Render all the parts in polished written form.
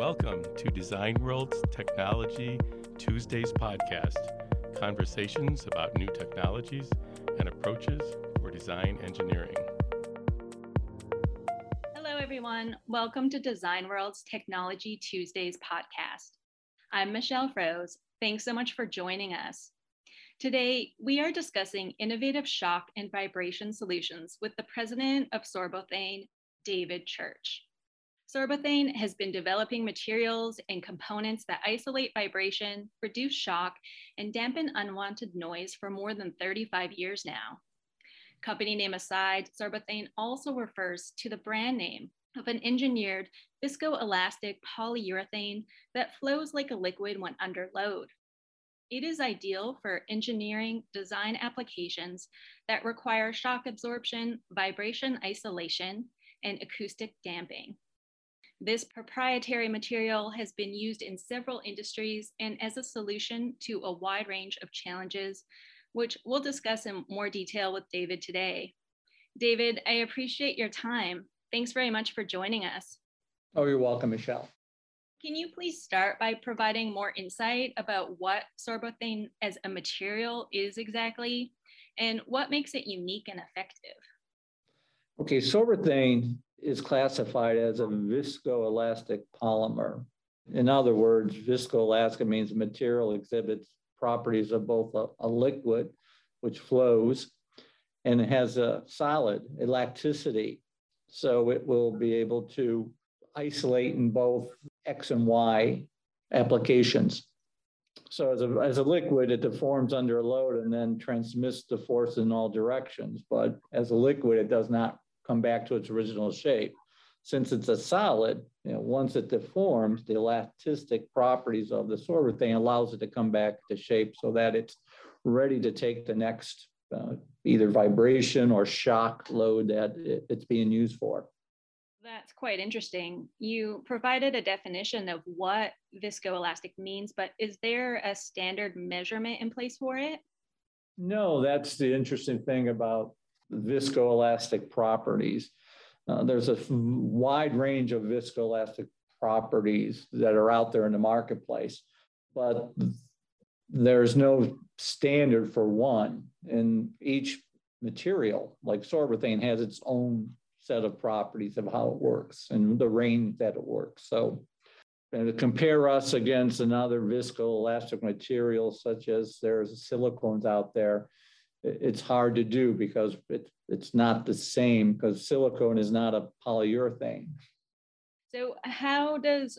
Welcome to Design World's Technology Tuesdays podcast, conversations about new technologies and approaches for design engineering. Hello, everyone. Welcome to Design World's Technology Tuesdays podcast. I'm Michelle Froese. Thanks so much for joining us. Today, we are discussing innovative shock and vibration solutions with the president of Sorbothane, David Church. Sorbothane has been developing materials and components that isolate vibration, reduce shock, and dampen unwanted noise for more than 35 years now. Company name aside, Sorbothane also refers to the brand name of an engineered viscoelastic polyurethane that flows like a liquid when under load. It is ideal for engineering design applications that require shock absorption, vibration isolation, and acoustic damping. This proprietary material has been used in several industries and as a solution to a wide range of challenges, which we'll discuss in more detail with David today. David, I appreciate your time. Thanks very much for joining us. Oh, you're welcome, Michelle. Can you please start by providing more insight about what Sorbothane as a material is exactly and what makes it unique and effective? Okay, Sorbothane is classified as a viscoelastic polymer. In other words, viscoelastic means the material exhibits properties of both a liquid, which flows, and it has a solid elasticity. So it will be able to isolate in both X and Y applications. So as a liquid, it deforms under a load and then transmits the force in all directions. But as a liquid, it does not come back to its original shape. Since it's a solid, once it deforms, the elastic properties of the Sorbothane allows it to come back to shape so that it's ready to take the next either vibration or shock load that it's being used for. That's quite interesting. You provided a definition of what viscoelastic means, but is there a standard measurement in place for it? No, that's the interesting thing about viscoelastic properties. There's a wide range of viscoelastic properties that are out there in the marketplace, but there's no standard for one. And each material, like Sorbothane, has its own set of properties of how it works and the range that it works. So to compare us against another viscoelastic material, such as there's silicones out there, it's hard to do because it's not the same, because silicone is not a polyurethane. So how is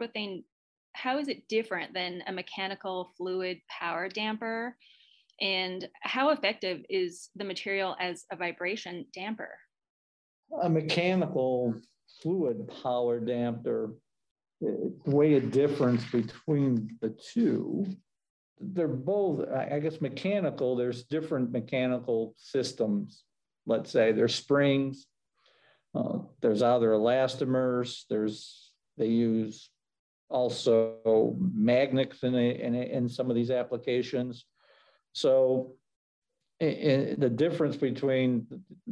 it different than a mechanical fluid power damper? And how effective is the material as a vibration damper? A mechanical fluid power damper, the way a difference between the two, they're both, I guess, mechanical. There's different mechanical systems. Let's say there's springs, there's other elastomers, they use also magnets in some of these applications. So the difference between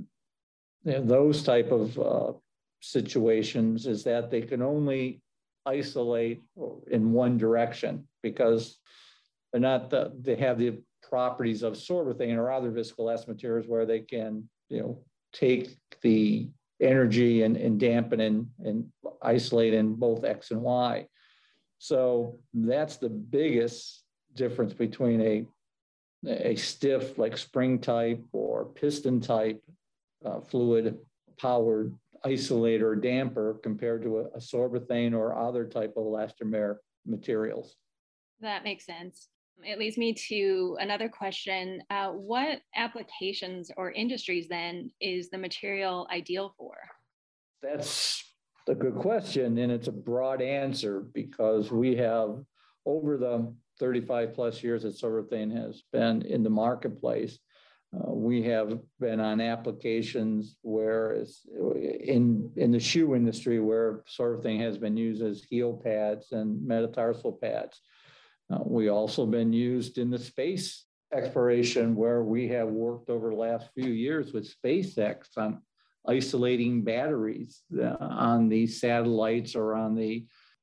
those type of situations is that they can only isolate in one direction because they have the properties of Sorbothane or other viscoelastic materials where they can, take the energy and dampen and isolate in both X and Y. So that's the biggest difference between a stiff like spring type or piston type fluid powered isolator or damper compared to a Sorbothane or other type of elastomer materials. That makes sense. It leads me to another question. What applications or industries then is the material ideal for? That's a good question. And it's a broad answer because we have, over the 35 plus years that Sorbothane has been in the marketplace, we have been on applications where in the shoe industry where Sorbothane has been used as heel pads and metatarsal pads. We also been used in the space exploration where we have worked over the last few years with SpaceX on isolating batteries on the satellites or on the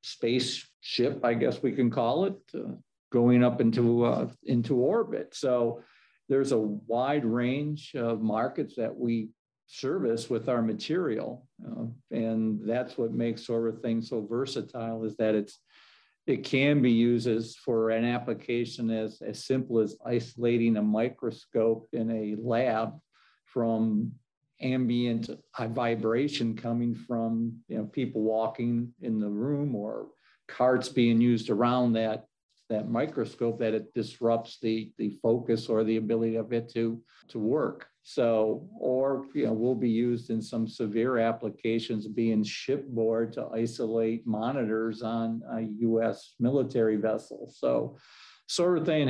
spaceship, I guess we can call it, going up into orbit. So there's a wide range of markets that we service with our material. And that's what makes Sorbothane so versatile, is that it can be used for an application as simple as isolating a microscope in a lab from ambient vibration coming from people walking in the room, or carts being used around that microscope, that it disrupts the focus or the ability of it to work. So, or will be used in some severe applications, being shipboard to isolate monitors on a U.S. military vessel. So Sorbothane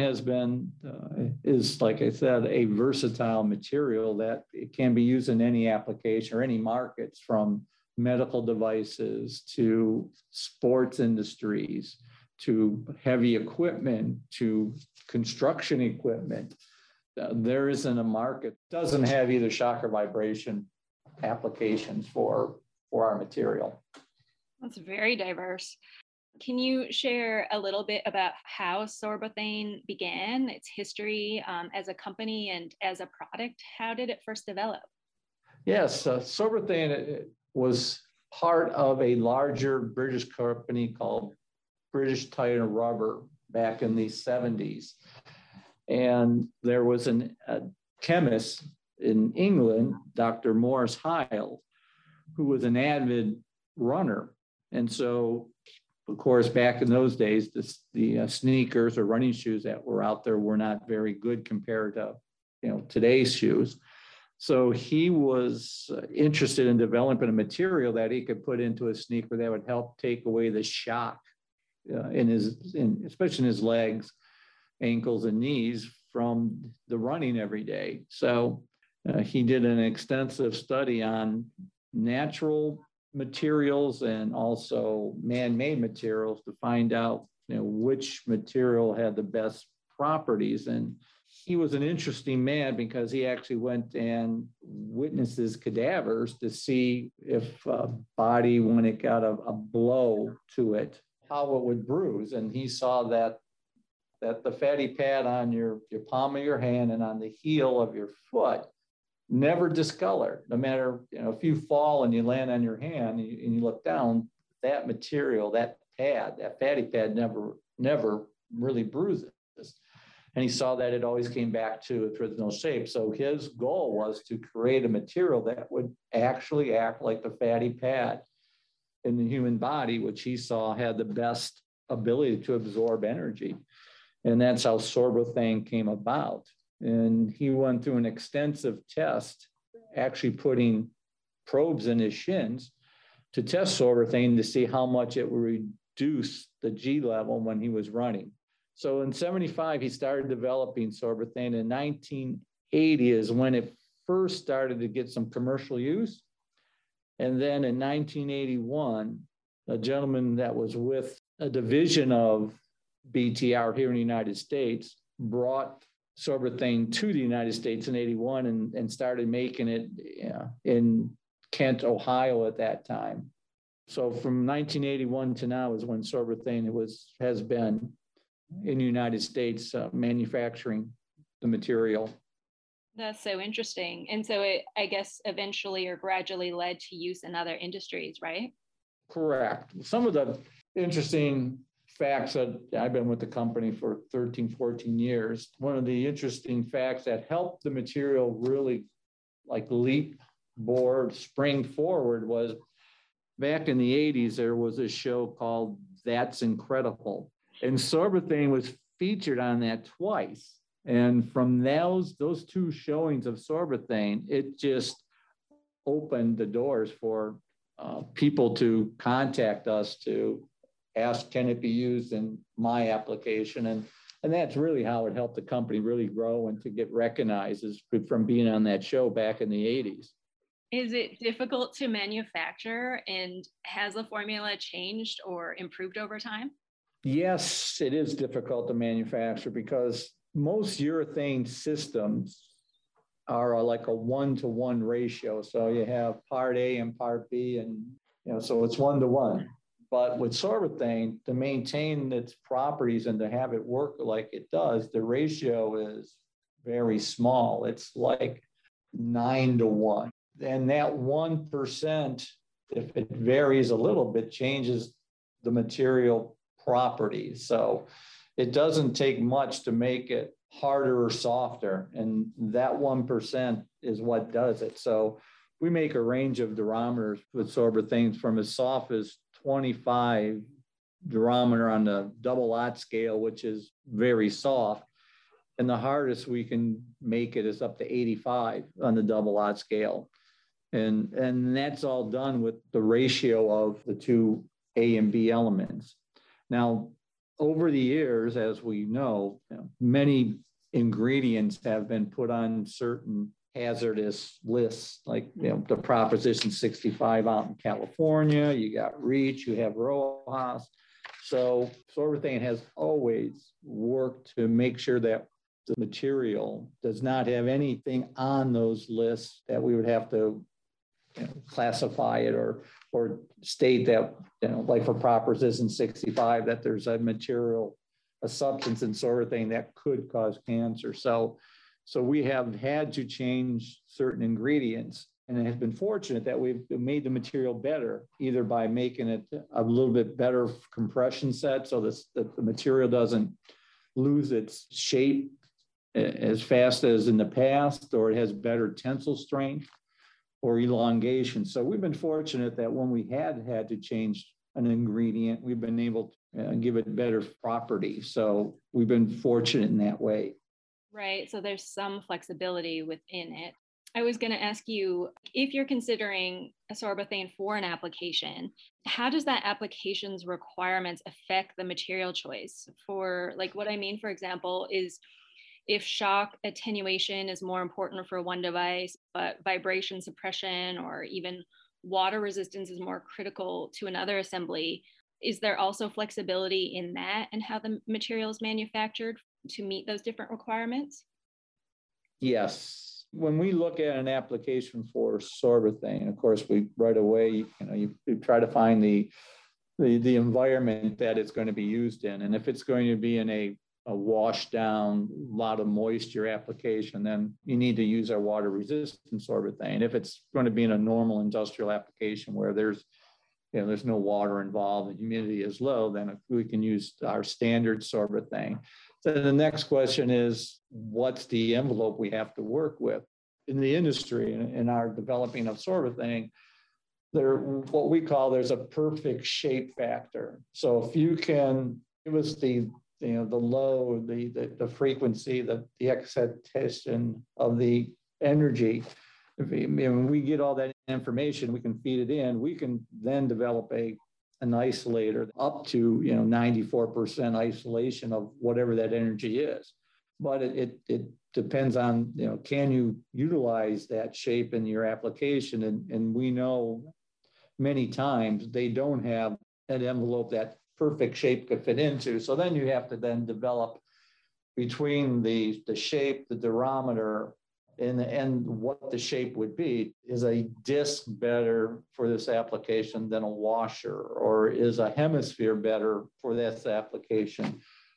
is, like I said, a versatile material that it can be used in any application or any markets, from medical devices to sports industries to heavy equipment to construction equipment. There isn't a market that doesn't have either shock or vibration applications for our material. That's very diverse. Can you share a little bit about how Sorbothane began, its history as a company and as a product? How did it first develop? Yes, Sorbothane was part of a larger British company called British Tire Rubber back in the 70s. And there was a chemist in England, Dr. Morris Hyle, who was an avid runner. And so, of course, back in those days, the sneakers or running shoes that were out there were not very good compared to today's shoes. So he was interested in developing a material that he could put into a sneaker that would help take away the shock especially in his legs, ankles, and knees from the running every day. So he did an extensive study on natural materials and also man-made materials to find out which material had the best properties. And he was an interesting man because he actually went and witnesses cadavers to see if a body, when it got a blow to it, how it would bruise. And he saw that the fatty pad on your palm of your hand and on the heel of your foot never discolored. No matter, if you fall and you land on your hand and you look down, that material, that fatty pad never really bruises. And he saw that it always came back to its original shape. So his goal was to create a material that would actually act like the fatty pad in the human body, which he saw had the best ability to absorb energy. And that's how Sorbothane came about. And he went through an extensive test, actually putting probes in his shins to test Sorbothane to see how much it would reduce the G level when he was running. So in 75, he started developing Sorbothane. In 1980 is when it first started to get some commercial use. And then in 1981, a gentleman that was with a division of BTR here in the United States brought Sorbothane to the United States in 81 and started making it in Kent, Ohio at that time. So from 1981 to now is when Sorbothane has been in the United States manufacturing the material. That's so interesting. And so it, I guess, eventually or gradually led to use in other industries, right? Correct. Some of the interesting facts that I've been with the company for 13, 14 years. One of the interesting facts that helped the material really leap board, spring forward was back in the 80s, there was a show called That's Incredible. And Sorbothane was featured on that twice. And from those two showings of Sorbothane, it just opened the doors for people to contact us to ask, can it be used in my application? And that's really how it helped the company really grow and to get recognized, is from being on that show back in the 80s. Is it difficult to manufacture, and has the formula changed or improved over time? Yes, it is difficult to manufacture because most urethane systems are like a 1-to-1 ratio. So you have part A and part B, and so it's 1-to-1. But with sorbithane, to maintain its properties and to have it work like it does, the ratio is very small. It's like 9-to-1. And that 1%, if it varies a little bit, changes the material properties. So it doesn't take much to make it harder or softer. And that 1% is what does it. So we make a range of durometers with sorbithanes from as soft as 25 durometer on the double aught scale, which is very soft. And the hardest we can make it is up to 85 on the double aught scale. And that's all done with the ratio of the two A and B elements. Now, over the years, as we know, many ingredients have been put on certain hazardous lists, like the Proposition 65 out in California. You got REACH, you have RoHS. So sorbithane has always worked to make sure that the material does not have anything on those lists that we would have to classify it or state that, like for Proposition 65, that there's a material, a substance in sorbithane that could cause cancer. So we have had to change certain ingredients, and it has been fortunate that we've made the material better, either by making it a little bit better compression set so that the material doesn't lose its shape as fast as in the past, or it has better tensile strength or elongation. So we've been fortunate that when we had to change an ingredient, we've been able to give it better properties. So we've been fortunate in that way. Right. So there's some flexibility within it. I was going to ask you, if you're considering a sorbithane for an application, how does that application's requirements affect the material choice? For like what I mean, for example, is if shock attenuation is more important for one device, but vibration suppression or even water resistance is more critical to another assembly, is there also flexibility in that and how the material is manufactured to meet those different requirements? Yes. When we look at an application for sorbithane, of course, we right away, you try to find the environment that it's going to be used in. And if it's going to be in a wash down, lot of moisture application, then you need to use our water resistant sorbithane. If it's going to be in a normal industrial application where there's no water involved and humidity is low, then we can use our standard sorbithane. So the next question is, what's the envelope we have to work with? In the industry, in our developing of sorbithane, there's a perfect shape factor. So if you can give us the load, the frequency, the excitation of the energy, when we get all that information, we can feed it in. We can then develop an isolator up to 94% isolation of whatever that energy is. But it depends on can you utilize that shape in your application, and we know many times they don't have an envelope that perfect shape could fit into. So then you have to then develop between the shape, the durometer, and what the shape would be. Is a disc better for this application than a washer, or is a hemisphere better for this application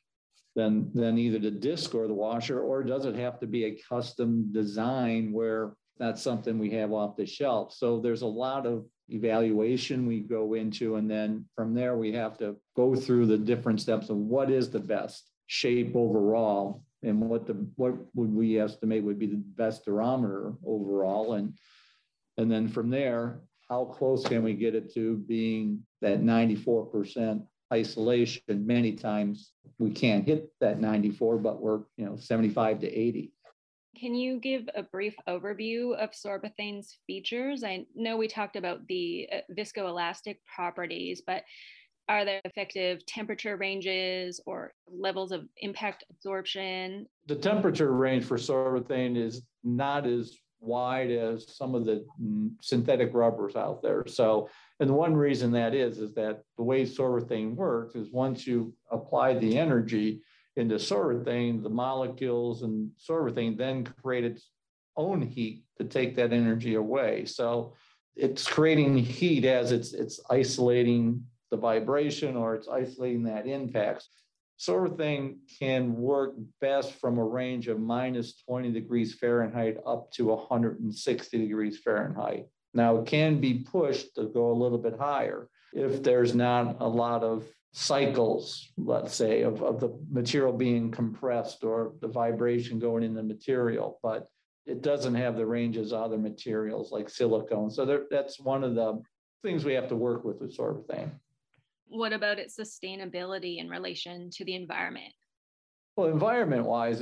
than either the disc or the washer, or does it have to be a custom design where that's something we have off the shelf? So there's a lot of evaluation we go into, and then from there we have to go through the different steps of what is the best shape overall, and what would we estimate would be the best durometer overall, and then from there, how close can we get it to being that 94% isolation? Many times we can't hit that 94, but we're 75 to 80. Can you give a brief overview of sorbithane's features? I know we talked about the viscoelastic properties, but are there effective temperature ranges or levels of impact absorption? The temperature range for sorbithane is not as wide as some of the synthetic rubbers out there. So, and one reason that is that the way sorbithane works is once you apply the energy into sorbithane, the molecules in sorbithane then create its own heat to take that energy away. So it's creating heat as it's isolating the vibration or it's isolating that impact. Sorbothane can work best from a range of minus 20 degrees Fahrenheit up to 160 degrees Fahrenheit. Now, it can be pushed to go a little bit higher if there's not a lot of cycles, let's say, of the material being compressed or the vibration going in the material, but it doesn't have the range as other materials like silicone. So that's one of the things we have to work with sorbothane. What about its sustainability in relation to the environment? Well, environment-wise,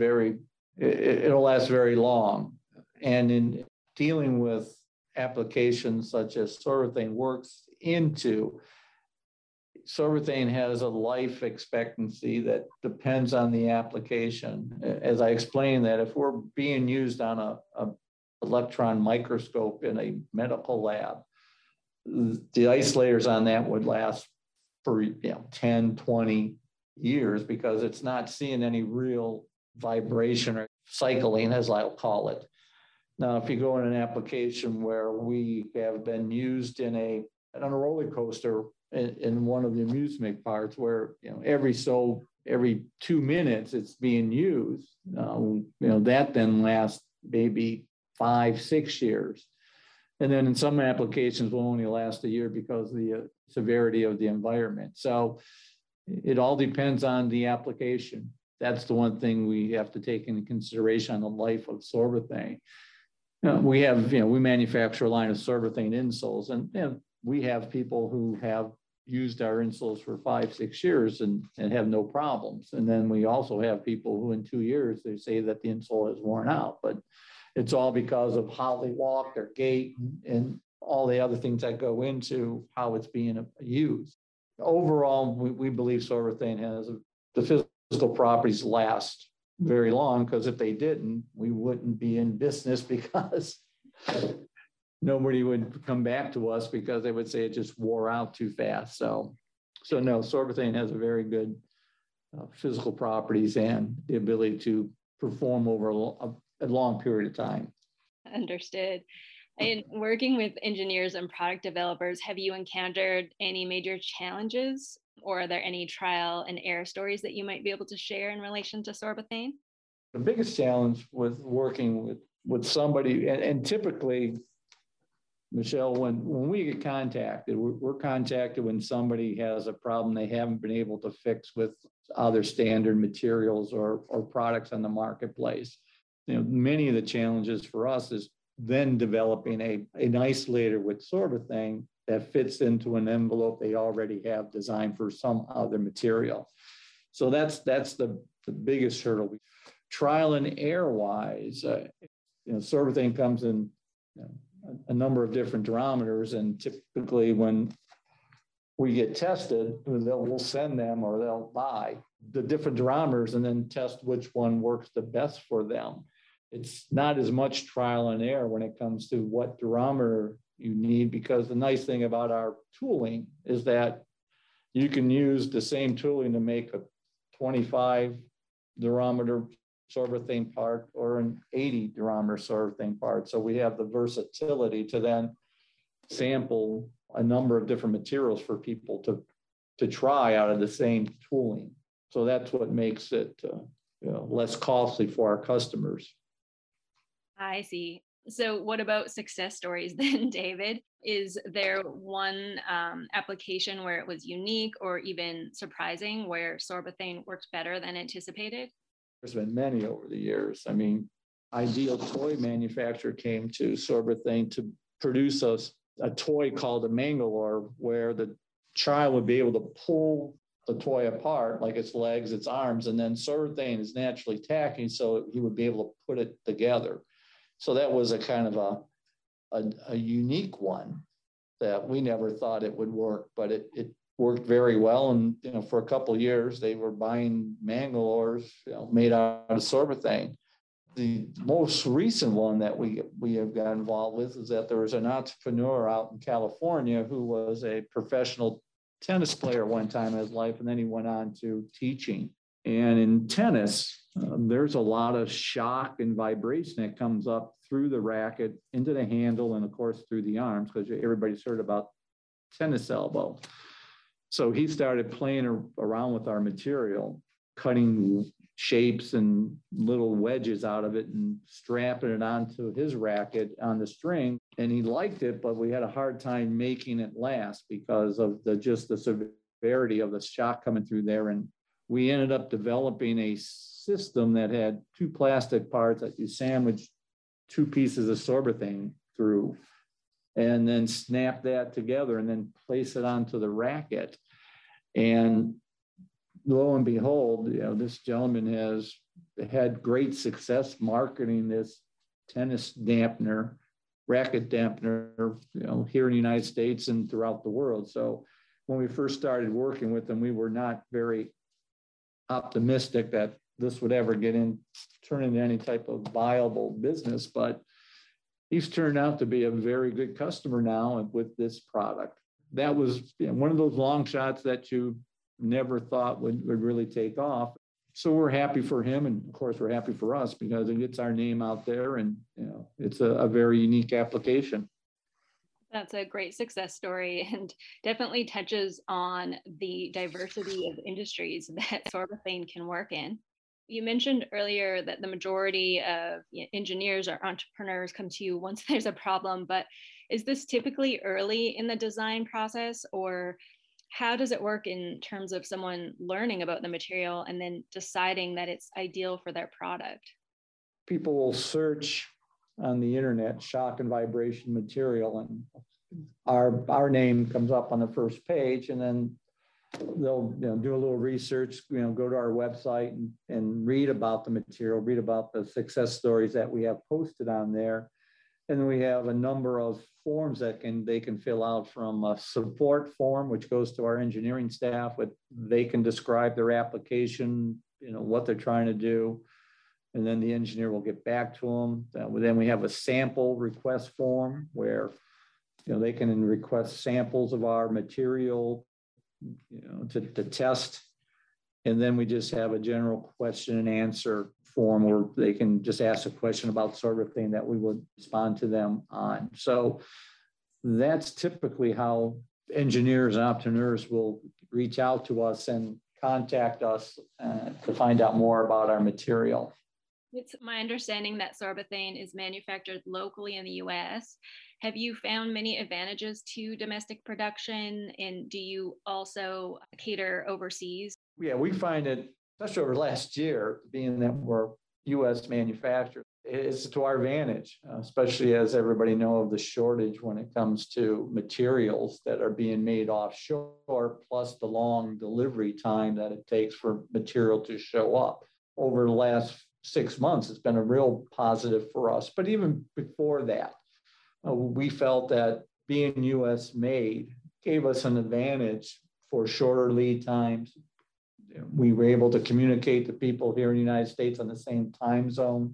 it'll last very long. And in dealing with applications such as sorbothane works into, sorbothane has a life expectancy that depends on the application. As I explained, that if we're being used on a electron microscope in a medical lab, the isolators on that would last for 10, 20 years because it's not seeing any real vibration or cycling, as I'll call it. Now, if you go in an application where we have been used on a roller coaster in one of the amusement parks where every 2 minutes it's being used, that then lasts maybe 5-6 years. And then in some applications will only last a year because of the severity of the environment. So it all depends on the application. That's the one thing we have to take into consideration on the life of sorbothane. We manufacture a line of sorbothane insoles, and we have people who have used our insoles for 5-6 years and have no problems. And then we also have people who in 2 years, they say that the insole has worn out, but it's all because of how they walk, their gait, and all the other things that go into how it's being used. Overall, we believe sorbothane has the physical properties last very long, because if they didn't, we wouldn't be in business because nobody would come back to us because they would say it just wore out too fast. So no, sorbothane has a very good physical properties and the ability to perform over a long period of time. Understood. In working with engineers and product developers, have you encountered any major challenges, or are there any trial and error stories that you might be able to share in relation to sorbothane? The biggest challenge with working with somebody, and typically, Michelle, when we get contacted, we're contacted when somebody has a problem they haven't been able to fix with other standard materials or products on the marketplace. Many of the challenges for us is then developing an isolator with sorbothane that fits into an envelope they already have designed for some other material. So that's the biggest hurdle. Trial and error wise, sorbothane comes in a number of different durometers, and typically when we get tested, we'll send them or they'll buy the different durometers and then test which one works the best for them. It's not as much trial and error when it comes to what durometer you need, because the nice thing about our tooling is that you can use the same tooling to make a 25 durometer sorbothane part or an 80 durometer sorbothane part. So we have the versatility to then sample a number of different materials for people to try out of the same tooling. So that's what makes it less costly for our customers. I see. So what about success stories then, David? Is there one application where it was unique or even surprising where sorbothane worked better than anticipated? There's been many over the years. I mean, Ideal Toy Manufacturer came to sorbothane to produce a toy called a Mangalore, where the child would be able to pull the toy apart, like its legs, its arms, and then sorbothane is naturally tacking, so he would be able to put it together. So that was a kind of a unique one that we never thought it would work, but it worked very well. And for a couple of years, they were buying Mangalores made out of sorbothane. The most recent one that we have got involved with is that there was an entrepreneur out in California who was a professional tennis player one time in his life, and then he went on to teaching. And in tennis, there's a lot of shock and vibration that comes up through the racket, into the handle, and of course through the arms, because everybody's heard about tennis elbow. So he started playing around with our material, cutting shapes and little wedges out of it and strapping it onto his racket on the string. And he liked it, but we had a hard time making it last because of just the severity of the shock coming through there. And we ended up developing a system that had two plastic parts that you sandwich two pieces of sorbothane through and then snap that together and then place it onto the racket. And lo and behold, this gentleman has had great success marketing this tennis dampener, racket dampener, here in the United States and throughout the world. So when we first started working with him, we were not very optimistic that this would ever turn into any type of viable business, but he's turned out to be a very good customer now with this product. That was one of those long shots that you never thought would really take off. So we're happy for him. And of course, we're happy for us because it gets our name out there and it's a very unique application. That's a great success story and definitely touches on the diversity of industries that sorbothane can work in. You mentioned earlier that the majority of engineers or entrepreneurs come to you once there's a problem, but is this typically early in the design process, or how does it work in terms of someone learning about the material and then deciding that it's ideal for their product? People will search on the internet, shock and vibration material, and our name comes up on the first page, and then they'll do a little research, go to our website and read about the material, read about the success stories that we have posted on there. And then we have a number of forms that they can fill out, from a support form, which goes to our engineering staff, but they can describe their application, what they're trying to do. And then the engineer will get back to them. Then we have a sample request form where, they can request samples of our material, to test. And then we just have a general question and answer form where they can just ask a question about sorbothane that we would respond to them on. So that's typically how engineers and entrepreneurs will reach out to us and contact us to find out more about our material. It's my understanding that sorbothane is manufactured locally in the U.S. Have you found many advantages to domestic production, and do you also cater overseas? Yeah, we find it, especially over last year, being that we're U.S. manufactured, it's to our advantage, especially as everybody knows of the shortage when it comes to materials that are being made offshore, plus the long delivery time that it takes for material to show up. Over the last 6 months, it's been a real positive for us. But even before that, we felt that being U.S. made gave us an advantage for shorter lead times. We were able to communicate to people here in the United States on the same time zone.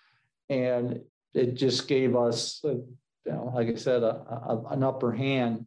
And it just gave us, like I said, an upper hand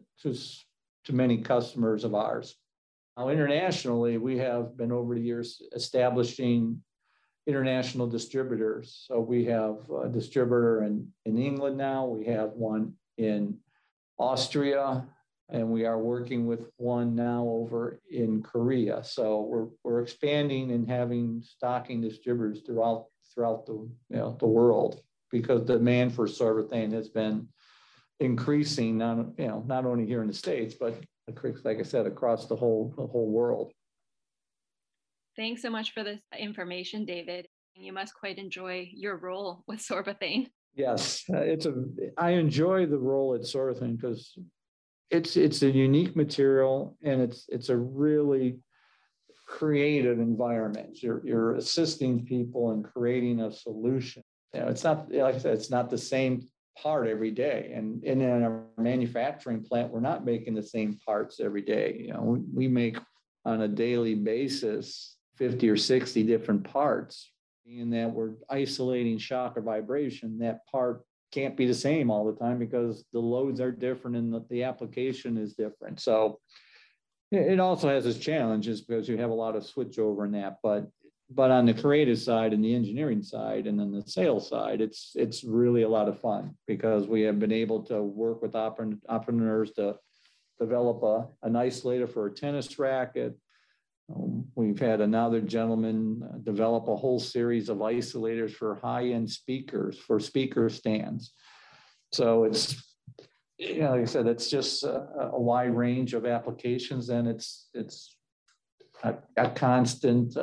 to many customers of ours. Now, internationally, we have been over the years establishing international distributors. So we have a distributor in England now. We have one in Austria, and we are working with one now over in Korea. So we're expanding and having stocking distributors throughout the world, because the demand for sorbothane has been increasing, not only here in the States, but like I said, across the whole world. Thanks so much for this information, David. You must quite enjoy your role with sorbothane. Yes, I enjoy the role at sorbothane because it's a unique material, and it's a really creative environment. You're assisting people in creating a solution. It's not, like I said, it's not the same part every day. And in our manufacturing plant, we're not making the same parts every day. We make on a daily basis 50 or 60 different parts. Being that we're isolating shock or vibration, that part can't be the same all the time because the loads are different and the application is different. So it also has its challenges because you have a lot of switchover in that. But on the creative side and the engineering side and then the sales side, it's really a lot of fun because we have been able to work with entrepreneurs to develop an isolator for a tennis racket. We've had another gentleman develop a whole series of isolators for high-end speakers, for speaker stands. So it's, like I said, it's just a wide range of applications, and it's a constant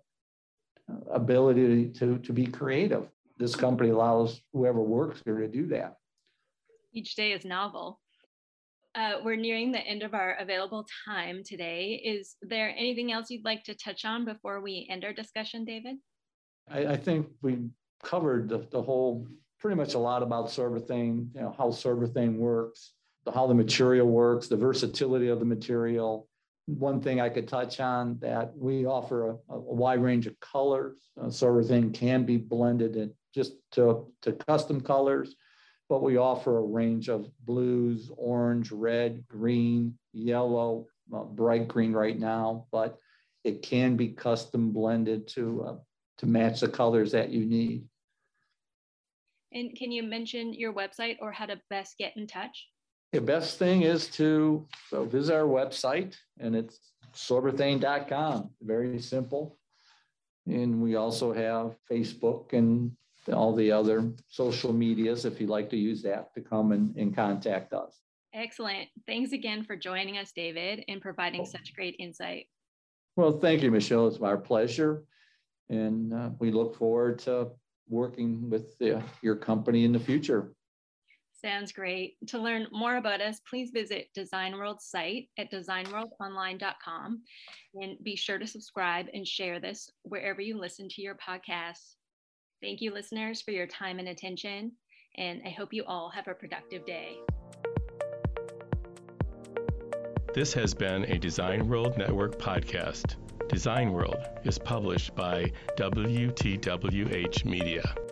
ability to be creative. This company allows whoever works here to do that. Each day is novel. We're nearing the end of our available time today. Is there anything else you'd like to touch on before we end our discussion, David? I think we covered the whole, pretty much a lot about Servithane, how Servithane works, how the material works, the versatility of the material. One thing I could touch on, that we offer a wide range of colors. Servithane can be blended in just to custom colors, but we offer a range of blues, orange, red, green, yellow, bright green right now, but it can be custom blended to match the colors that you need. And can you mention your website or how to best get in touch? The best thing is to visit our website, and it's Servithane.com. Very simple. And we also have Facebook and all the other social medias, if you'd like to use that to come and contact us. Excellent. Thanks again for joining us, David, and providing such great insight. Well, thank you, Michelle. It's our pleasure. And we look forward to working with your company in the future. Sounds great. To learn more about us, please visit Design World's site at designworldonline.com, and be sure to subscribe and share this wherever you listen to your podcasts. Thank you, listeners, for your time and attention, and I hope you all have a productive day. This has been a Design World Network podcast. Design World is published by WTWH Media.